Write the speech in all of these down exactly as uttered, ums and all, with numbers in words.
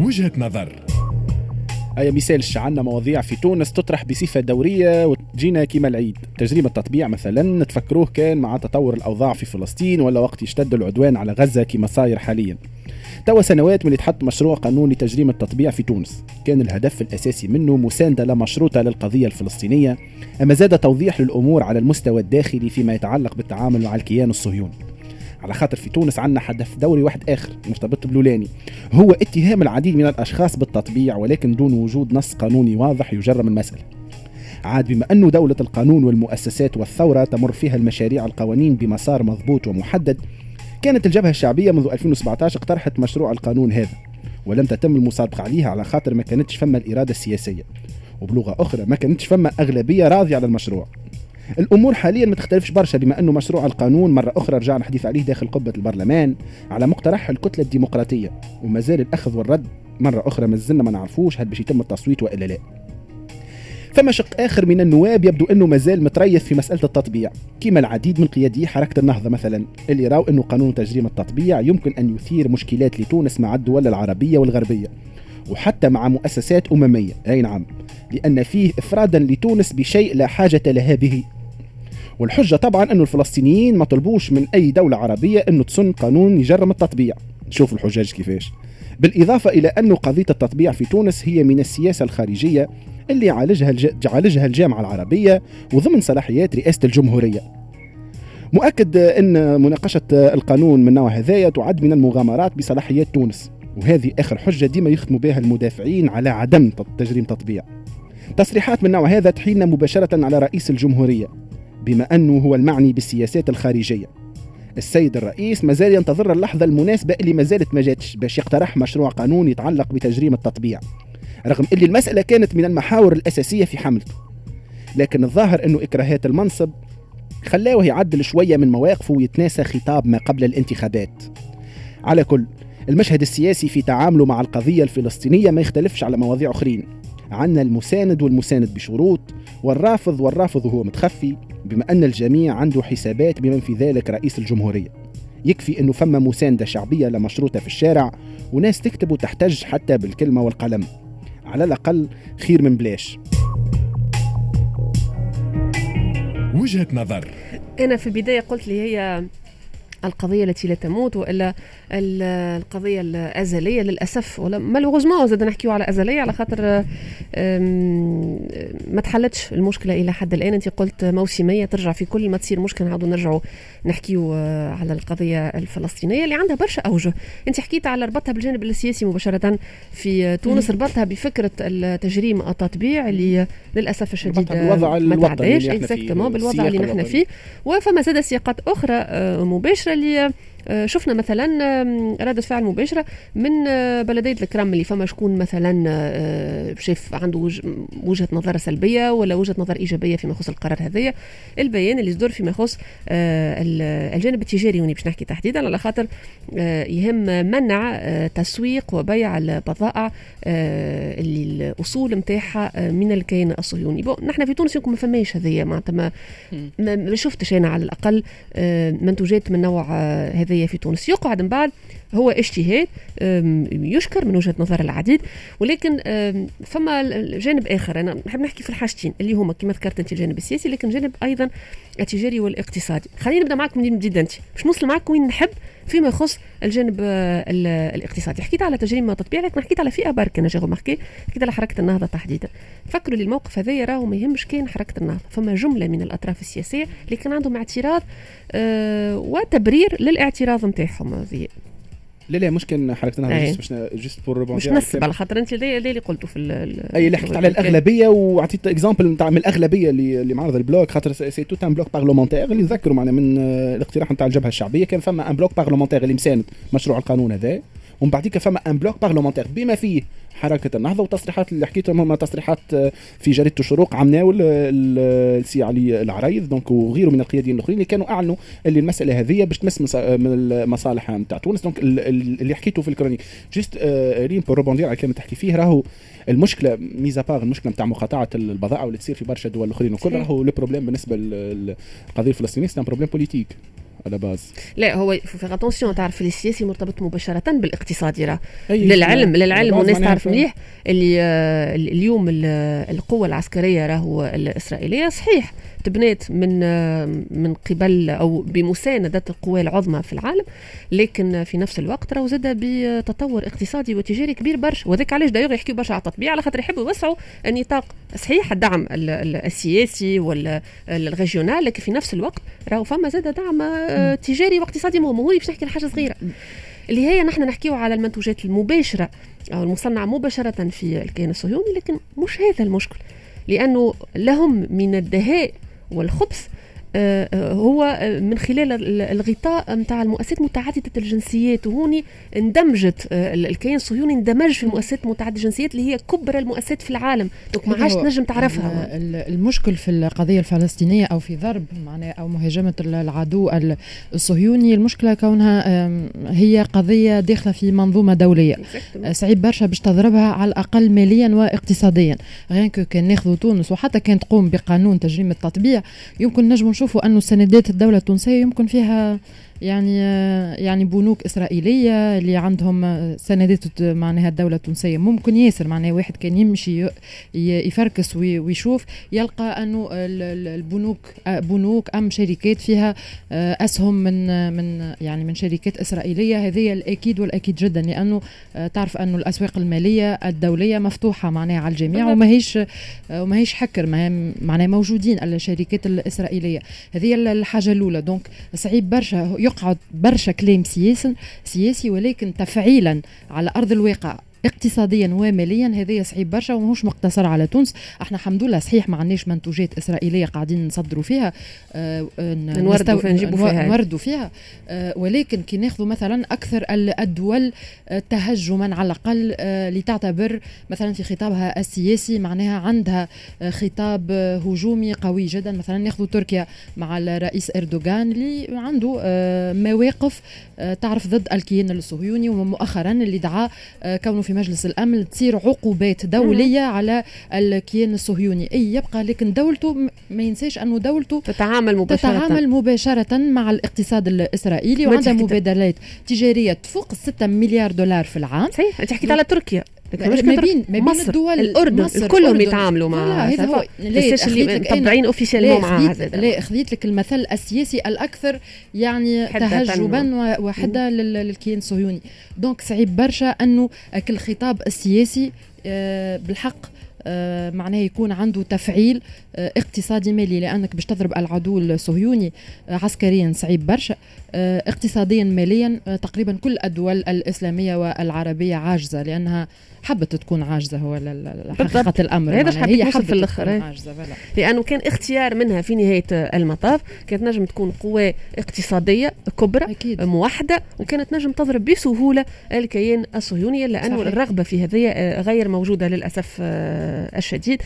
وجهة نظر. أي مثال عندنا مواضيع في تونس تطرح بصفة دورية وتجينا كيما العيد. تجريم التطبيع مثلا تفكروه كان مع تطور الأوضاع في فلسطين ولا وقت يشتد العدوان على غزة كما صاير حاليا. توا سنوات من يتحط مشروع قانون لتجريم التطبيع في تونس، كان الهدف الأساسي منه مساندة لا مشروطة للقضية الفلسطينية، أما زاد توضيح للأمور على المستوى الداخلي فيما يتعلق بالتعامل مع الكيان الصهيوني. على خاطر في تونس عندنا هدف دوري واحد آخر مرتبط بلولاني، هو اتهام العديد من الأشخاص بالتطبيع ولكن دون وجود نص قانوني واضح يجرم المسألة. عاد بما أنه دولة القانون والمؤسسات والثورة تمر فيها المشاريع القوانين بمسار مضبوط ومحدد، كانت الجبهة الشعبية منذ ألفين وسبعة عشر اقترحت مشروع القانون هذا ولم تتم المسابقة عليها على خاطر ما كانتش فما الإرادة السياسية، وبلغة أخرى ما كانتش فما أغلبية راضية على المشروع. الأمور حاليا ما تختلفش برشا بما أنه مشروع القانون مرة أخرى رجعنا الحديث عليه داخل قبة البرلمان على مقترح الكتلة الديمقراطية، وما زال الأخذ والرد مرة أخرى ما زلنا ما نعرفوش هل باش يتم التصويت وإلا لا. فما شق آخر من النواب يبدو أنه مازال متريث في مسألة التطبيع، كما العديد من قيادي حركة النهضة مثلا اللي راوا أنه قانون تجريم التطبيع يمكن أن يثير مشكلات لتونس مع الدول العربية والغربية وحتى مع مؤسسات أممية. أي نعم، لأن فيه إفرادا لتونس بشيء لا حاجة لها به. والحجة طبعا أنه الفلسطينيين ما طلبوش من أي دولة عربية أنه تصن قانون يجرم التطبيع. شوفوا الحجاج كيفاش. بالإضافة إلى أنه قضية التطبيع في تونس هي من السياسة الخارجية اللي يعالجها يعالجها الجامعة العربية وضمن صلاحيات رئاسة الجمهورية. مؤكد أن مناقشة القانون من نوع هذايا تعد من المغامرات بصلاحيات تونس، وهذه آخر حجة ديما يختموا بها المدافعين على عدم تجريم تطبيع. تصريحات من نوع هذا تحيلنا مباشرة على رئيس الجمهورية بما أنه هو المعني بالسياسات الخارجية. السيد الرئيس مازال ينتظر اللحظة المناسبة اللي مازالت ما جاتش باش يقترح مشروع قانون يتعلق بتجريم التطبيع، رغم اللي المسألة كانت من المحاور الأساسية في حملته. لكن الظاهر أنه إكراهات المنصب خلاوه يعدل شوية من مواقفه ويتناسى خطاب ما قبل الانتخابات. على كل، المشهد السياسي في تعامله مع القضية الفلسطينية ما يختلفش على مواضيع أخرين. عنا المساند والمساند بشروط، والرافض والرافض وهو متخفي، بما أن الجميع عنده حسابات بمن في ذلك رئيس الجمهورية. يكفي أنه فما مساندة شعبية لمشروطة في الشارع وناس تكتب وتحتج حتى بالكلمة والقلم، على الأقل خير من بلاش. وجهة نظر. أنا في البداية قلت لي هي القضية التي لا تموت وإلا القضية الأزلية للأسف، ولا مالوغوزمون زاد نحكيو على أزلية على خاطر ما تحلتش المشكلة إلى حد الآن. أنت قلت موسمية ترجع في كل ما تصير مشكلة نعودوا نرجعوا نحكيو على القضية الفلسطينية اللي عندها برشا أوجه. أنت حكيت على ربطها بالجانب السياسي مباشرة في تونس، ربطها بفكرة التجريم التطبيع اللي للأسف الشديد ما تعداش إكزاكتومون بالوضع اللي نحن فيه. وفما زاد سياقات أخرى مباشرة اللي شفنا مثلا ردة فعل مباشرة من بلدية الكرم اللي فما شكون مثلا شاف عنده وجهة نظر سلبية ولا وجهة نظر إيجابية فيما يخص القرار هذايا. البيان اللي صدر فيما يخص الجانب التجاري وني باش نحكي تحديدا على خاطر يهم منع تسويق وبيع البضائع اللي الأصول متاعها من الكيان الصهيوني. نحن في تونس يمكن ما فماش هذيا معناتها ما, ما شفتش أنا على الأقل منتوجات من نوع هذا في تونس. يقعد من بعد هو اجتهاد يشكر من وجهة نظر العديد، ولكن فما جانب آخر أنا نحب نحكي في الحاجتين اللي هما كما ذكرت أنت الجانب السياسي لكن جانب أيضا التجاري والاقتصادي. خلينا نبدأ معكم من جديد أنت باش نوصل معكم وين نحب فيما يخص الجانب الاقتصادي. حكيت على تجريم تطبيع لكن حكيت على فئة بركة، أنا جاغو ماركي حكيت على حركة النهضة تحديدا. فكروا لي الموقف هذا يراه ما يهمش كان حركة النهضة، فما جملة من الأطراف السياسية اللي كان عندهم اعتراض أه وتبرير للاعتراض نتاعهم هذه. لا لا مش كان حركة النهضة جست باش جست بور مش نسب على خاطر انت اللي اللي قلته في اي اللي حكيت على الاغلبيه وعطيت اكزامبل نتاع من الاغلبيه اللي اللي معرض البلوك خاطر سي تو ان بلوك بارلمونتير اللي نذكروا معنا من الاقتراح نتاع الجبهه الشعبيه كان فما ان بلوك بارلمونتير اللي مساند مشروع القانون هذا، ومن بعديك فما ان بلوك بارلمونتير بما فيه حركة النهضة. وتصريحات اللي حكيتهم هما تصريحات في جريدة الشروق عمناول السي علي العريض دونك وغيره من القياديين الاخرين اللي كانوا اعلنوا اللي المسألة هذه باش تمس من المصالح نتاع تونس. دونك اللي حكيته في الكرونيك جست ريم بور روبوندير على كلمة تحكي فيه راهو المشكلة ميزا باغ المشكلة نتاع مقاطعة البضائع واللي تصير في برشا دول الاخرين وكل راهو لو بروبليم بالنسبة للقضية الفلسطينية سي ان بروبليم بوليتيك. على باز. لا هو في اتونسيون تعرف السياسي مرتبط مباشره بالاقتصادي راه أي للعلم للعلم والناس تعرف ف... مليح اللي آه اليوم القوه العسكريه راهو الاسرائيليه صحيح تبنات من آه من قبل او بمسانده القوى العظمى في العالم، لكن في نفس الوقت راهو زاد بتطور اقتصادي وتجاري كبير برشا، وذاك علاش دايوغ يحكيوا برشا على التطبيع على خاطر يحبوا يوسعوا النطاق صحيح الدعم السياسي ولا الريجيونال، لكن في نفس الوقت راهو فما زاد دعم آه تجاري واقتصادي مهم. هو باش نحكي حاجه صغيره اللي هي نحن نحكيو على المنتوجات المباشره او المصنعه مباشره في الكيان الصهيوني، لكن مش هذا المشكل، لانه لهم من الدهاء والخبث هو من خلال الغطاء متاع المؤسسات متعددة الجنسيات، وهوني اندمجت الكيان الصهيوني اندمج في المؤسسات متعددة الجنسيات اللي هي كبرى المؤسسات في العالم، دونك ما عادش تنجم تعرفها. المشكل في القضية الفلسطينية أو في ضرب معناه أو مهاجمة العدو الصهيوني، المشكلة كونها هي قضية داخلة في منظومة دولية صعيب برشا باش تضربها على الأقل ماليا واقتصاديا. غير كان ناخذ تونس وحتى كانت تقوم بقانون تجريم التطبيع، يمكن نجم نشوفوا أنه سندات الدولة التونسية يمكن فيها يعني يعني بنوك إسرائيلية اللي عندهم سندات معناها الدولة التونسية ممكن ياسر معناها واحد كان يمشي يفركس ويشوف يلقى أنه البنوك بنوك أم شركات فيها أسهم من من يعني من شركات إسرائيلية. هذه الأكيد والأكيد جدا، لأنه تعرف أنه الأسواق المالية الدولية مفتوحة معناها على الجميع وما هيش وما هيش حكر معناها موجودين الشركات الإسرائيلية. هذه الحاجة الأولى. دونك صعيب برشا يقعد برشا كلام سياسي سياسي ولكن تفعيلا على أرض الواقع اقتصاديا وماليا هذا صعيب برشا ومش مقتصر على تونس. احنا الحمد لله صحيح ما عندناش منتوجات اسرائيليه قاعدين نصدروا فيها آه نوردوا فيها نجيبوا فيها نوردوا فيها آه ولكن كي ناخذوا مثلا اكثر الدول آه تهجما على الاقل آه لتعتبر مثلا في خطابها السياسي معناها عندها آه خطاب آه هجومي قوي جدا. مثلا ناخذوا تركيا مع الرئيس اردوغان اللي عنده آه مواقف آه تعرف ضد الكيان الصهيوني، ومؤخرا اللي دعا آه كونه في مجلس الأمن تصير عقوبات دولية مم. على الكيان الصهيوني أي يبقى، لكن دولته ما ينساش أنه دولته تتعامل مباشرة تتعامل مباشرة مع الاقتصاد الإسرائيلي وعندها مبادلات تجارية تفوق ستة مليار دولار في العام. صحيح أنت حكيت على تركيا ما بين ما بين الدول الأردن كلهم يتعاملوا مع هذا هو اللي مطبعين اوفيسيالمون مع هذا. لا خذيت لك المثل السياسي الأكثر يعني تهجبا وحدة للكيان الصهيوني. دونك صعيب برشا أنه الخطاب السياسي بالحق آه معناه يكون عنده تفعيل آه اقتصادي مالي، لأنك باش تضرب العدو الصهيوني آه عسكريا صعيب برشا آه اقتصاديا ماليا آه تقريبا كل الدول الإسلامية والعربية عاجزة لأنها حبت تكون عاجزة. هو حقيقة الأمر هي حبت تكون عاجزة لأنه كان اختيار منها في نهاية المطاف كانت نجم تكون قوة اقتصادية كبرى أكيد. موحدة وكانت نجم تضرب بسهولة الكيان الصهيوني، لأنه الرغبة في هذه غير موجودة للأسف الشديد.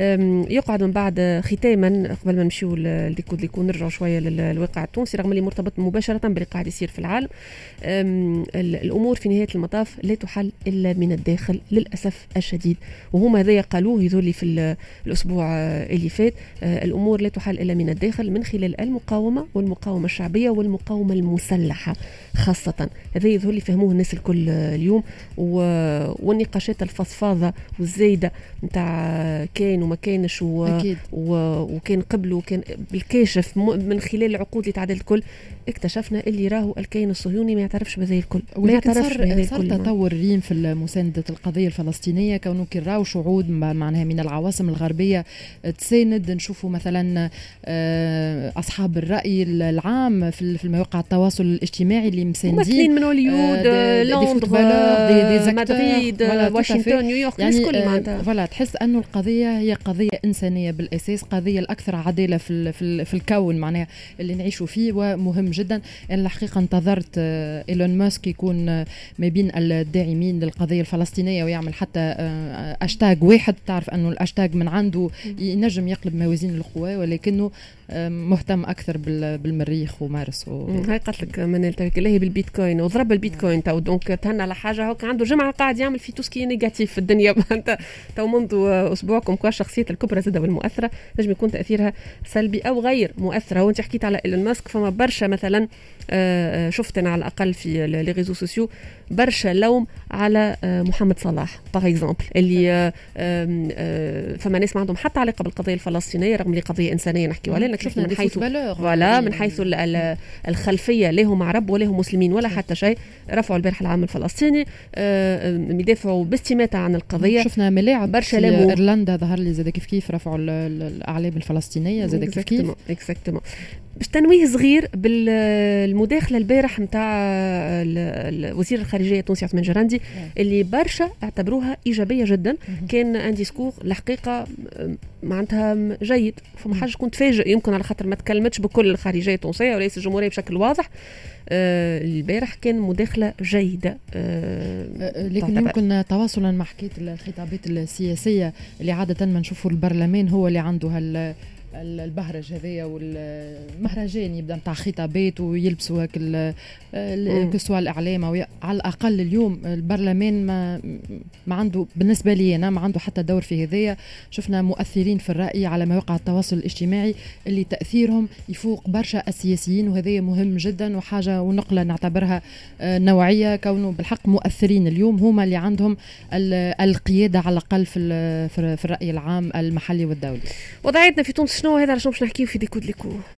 يقعد من بعد ختاما قبل ما نمشيو للديكود اللي يكون نرجعوا شوية للواقع التونسي رغم اللي مرتبط مباشرة باللي قاعد يصير في العالم. الأمور في نهاية المطاف لا تحل إلا من الداخل للأسف الشديد، وهم هذا قالوه يذولي في الأسبوع اللي فات. الأمور لا تحل إلا من الداخل من خلال المقاومة والمقاومة الشعبية والمقاومة المسلحة خاصة. هذا يذولي فهموه الناس الكل اليوم، والنقاشات الفضفاضة والزايدة نتاع كان وما كانش و... و... وكان قبل وكان بالكاشف من خلال العقود اللي تعدل الكل اكتشفنا اللي راهو الكيان الصهيوني ما يعترفش بهذه الكل. ما يعترفش بهذه الكل. صار تطور ريم في مساندة القضية الفلسطينية كونه كراو شعوب معناها من العواصم الغربية تساند. نشوفوا مثلا أصحاب الرأي العام في المواقع التواصل الاجتماعي اللي مساندين ممثلين من هوليود لندن مدريد واشنطن نيويورك يعني كل معناتها فوالا تحس أنه القضية هي قضية إنسانية بالأساس، قضية الأكثر عدالة في في في الكون معناها اللي نعيشوا فيه. ومهم جدا أن الحقيقة انتظرت إيلون ماسك يكون ما بين الداعمين للقضية الفلسطينية ويعمل حتى أشتاج واحد. تعرف أنه الأشتاج من عنده ينجم يقلب موازين القوى، ولكنه مهتم أكثر بالمريخ ومارس و... هاي قتلك منال تويك اللي هي بالبيتكوين وضرب البيتكوين تو دونك تهنى على حاجة هو عنده جمعة قاعد يعمل في توسكي نيجاتيف في الدنيا. أنت تو منذ انتوا اسبوعكم كوا الشخصيات الكبرى زاده والمؤثره نجم يكون تاثيرها سلبي او غير مؤثره. وانت حكيت على ايلون ماسك، فما برشا مثلا شفت انا على الاقل في لي ريزو سوسيو برشا لوم على محمد صلاح باغ اكزومبل، اللي فما ناس ما عندهم حتى علاقه بالقضيه الفلسطينيه رغم اللي قضيه انسانيه نحكيو عليها، شفنا من حيث فوالا من حيث الخلفيه لهم عرب ولهم مسلمين ولا حتى شيء. رفعوا البارح العام الفلسطيني، يدافعوا باستماتة عن القضيه. شفنا ملاعب برشا في ايرلندا ظهر لي زاد كيف كيف رفعوا الاعلام الفلسطينيه زاد كيف كيف اكزاكتومون. باش تنويه صغير بالمداخله البارح نتاع وزير الخارجيه التونسي عثمان جرندي اللي برشا اعتبروها ايجابيه جدا. كان ان ديسكور الحقيقه معناتها جيد، فما حاجه كنت فاجئ يمكن على خاطر ما تكلمتش بكل الخارجيه التونسيه ورئيس الجمهوريه بشكل واضح. آه البارح كان مداخله جيده. آه لكن يمكن تواصلا مع حكايه الخطابات السياسيه اللي عاده ما نشوفوا البرلمان هو اللي عنده هال البهرج هذايا والمهرجان يبدا نتاع خطابات ويلبسوا هاك كسوة الاعلام. او على الاقل اليوم البرلمان ما ما عنده بالنسبه لي انا ما عنده حتى دور في هذايا. شفنا مؤثرين في الراي على مواقع التواصل الاجتماعي اللي تاثيرهم يفوق برشا السياسيين، وهذا مهم جدا وحاجه ونقله نعتبرها نوعيه، كونه بالحق مؤثرين اليوم هما اللي عندهم القياده على الاقل في في الراي العام المحلي والدولي. وضعيتنا في تونس شنو هذا؟ علاش باش نحكيو في ديكود ليكو